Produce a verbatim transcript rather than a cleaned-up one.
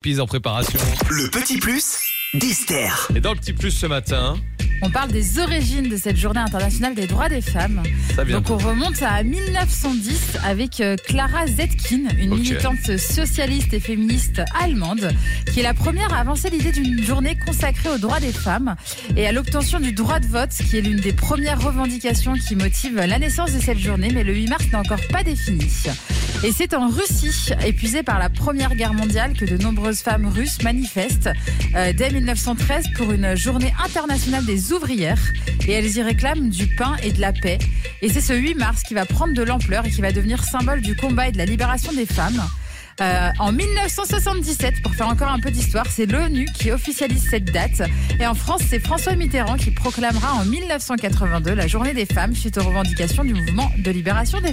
surprise en préparation. Le petit plus d'Esther. Et dans le petit plus ce matin, On parle des origines de cette journée internationale des droits des femmes. ça vient Donc on remonte à mille neuf cent dix avec euh, Clara Zetkin, une Ok. militante socialiste et féministe allemande, qui est la première à avancer l'idée d'une journée consacrée aux droits des femmes et à l'obtention du droit de vote, qui est l'une des premières revendications qui motive la naissance de cette journée, mais le huit mars n'est encore pas défini. Et c'est en Russie, épuisée par la Première Guerre mondiale, que de nombreuses femmes russes manifestent euh, dès mille neuf cent treize pour une journée internationale des ouvrières. Et elles y réclament du pain et de la paix. Et c'est ce huit mars qui va prendre de l'ampleur et qui va devenir symbole du combat et de la libération des femmes. Euh, en mille neuf cent soixante-dix-sept, pour faire encore un peu d'histoire, c'est l'ONU qui officialise cette date. Et en France, c'est François Mitterrand qui proclamera en mille neuf cent quatre-vingt-deux la journée des femmes suite aux revendications du mouvement de libération des femmes.